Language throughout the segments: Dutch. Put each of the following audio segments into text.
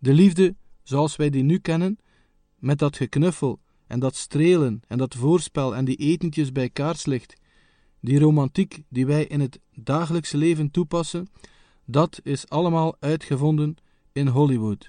De liefde, zoals wij die nu kennen, met dat geknuffel en dat strelen en dat voorspel en die etentjes bij kaarslicht, die romantiek die wij in het dagelijkse leven toepassen, dat is allemaal uitgevonden in Hollywood.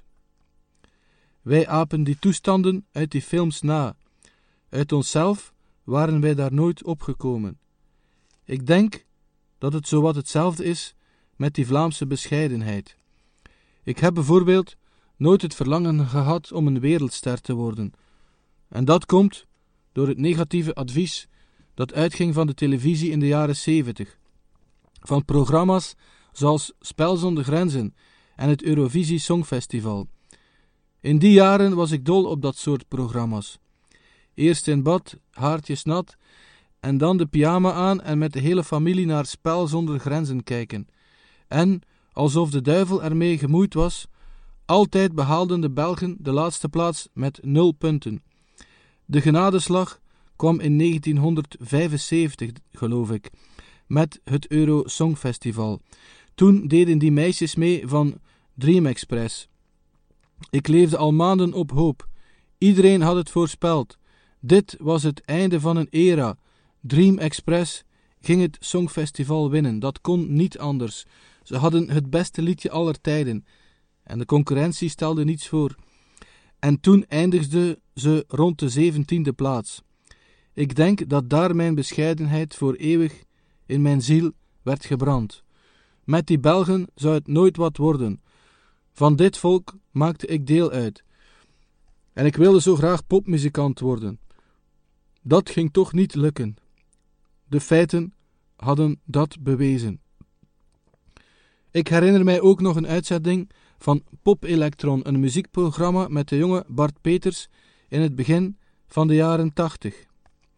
Wij apen die toestanden uit die films na. Uit onszelf waren wij daar nooit opgekomen. Ik denk dat het zowat hetzelfde is met die Vlaamse bescheidenheid. Ik heb bijvoorbeeld nooit het verlangen gehad om een wereldster te worden. En dat komt door het negatieve advies dat uitging van de televisie in de jaren 70. Van programma's zoals Spel zonder Grenzen en het Eurovisie Songfestival. In die jaren was ik dol op dat soort programma's. Eerst in bad, haartjes nat, en dan de pyjama aan en met de hele familie naar Spel zonder Grenzen kijken. En, alsof de duivel ermee gemoeid was, altijd behaalden de Belgen de laatste plaats met 0 punten. De genadeslag kwam in 1975, geloof ik, met het Euro Songfestival. Toen deden die meisjes mee van Dream Express. Ik leefde al maanden op hoop. Iedereen had het voorspeld. Dit was het einde van een era. Dream Express ging het Songfestival winnen. Dat kon niet anders. Ze hadden het beste liedje aller tijden. En de concurrentie stelde niets voor. En toen eindigde ze rond de 17e plaats. Ik denk dat daar mijn bescheidenheid voor eeuwig in mijn ziel werd gebrand. Met die Belgen zou het nooit wat worden. Van dit volk maakte ik deel uit. En ik wilde zo graag popmuzikant worden. Dat ging toch niet lukken. De feiten hadden dat bewezen. Ik herinner mij ook nog een uitzending van Pop Electron, een muziekprogramma met de jonge Bart Peters in het begin van de jaren 80.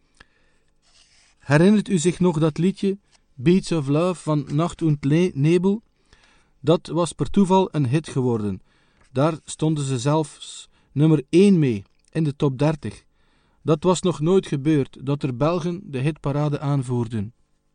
Herinnert u zich nog dat liedje Beats of Love van Nacht und Nebel? Dat was per toeval een hit geworden. Daar stonden ze zelfs nummer 1 mee in de top 30. Dat was nog nooit gebeurd, dat er Belgen de hitparade aanvoerden.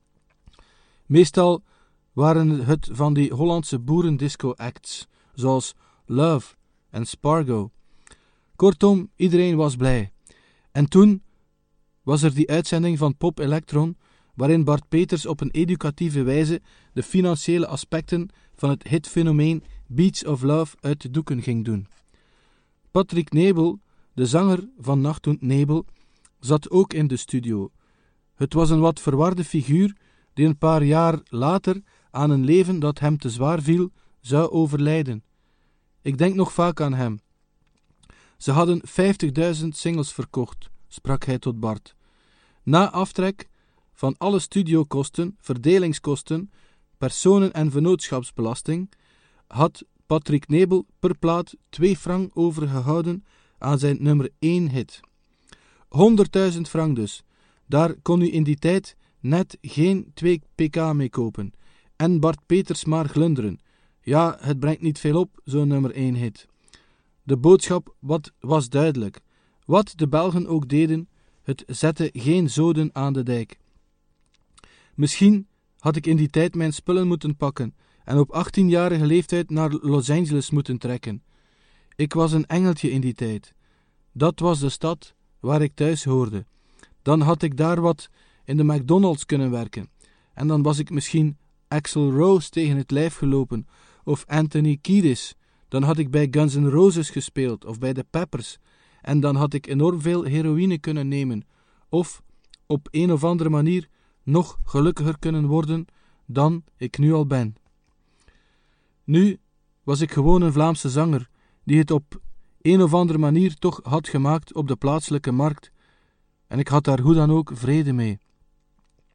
Meestal waren het van die Hollandse boerendisco-acts, zoals Love en Spargo. Kortom, iedereen was blij. En toen was er die uitzending van Pop Electron, waarin Bart Peters op een educatieve wijze de financiële aspecten van het hitfenomeen Beats of Love uit de doeken ging doen. Patrick Nebel, de zanger van Nacht und Nebel, zat ook in de studio. Het was een wat verwarde figuur die een paar jaar later aan een leven dat hem te zwaar viel, zou overlijden. Ik denk nog vaak aan hem. Ze hadden 50.000 singles verkocht, sprak hij tot Bart. Na aftrek van alle studiokosten, verdelingskosten, personen- en vennootschapsbelasting, had Patrick Nebel per plaat 2 frank overgehouden aan zijn nummer 1 hit. 100.000 frank dus. Daar kon u in die tijd net geen 2 pk mee kopen. En Bart Peters maar glunderen. Ja, het brengt niet veel op, zo'n nummer 1 hit. De boodschap was duidelijk. Wat de Belgen ook deden, het zette geen zoden aan de dijk. Misschien had ik in die tijd mijn spullen moeten pakken en op 18-jarige leeftijd naar Los Angeles moeten trekken. Ik was een engeltje in die tijd. Dat was de stad waar ik thuis hoorde. Dan had ik daar wat in de McDonald's kunnen werken. En dan was ik misschien Axl Rose tegen het lijf gelopen, of Anthony Kiedis. Dan had ik bij Guns N' Roses gespeeld, of bij de Peppers. En dan had ik enorm veel heroïne kunnen nemen, of op een of andere manier nog gelukkiger kunnen worden dan ik nu al ben. Nu was ik gewoon een Vlaamse zanger, die het op een of andere manier toch had gemaakt op de plaatselijke markt, en ik had daar hoe dan ook vrede mee.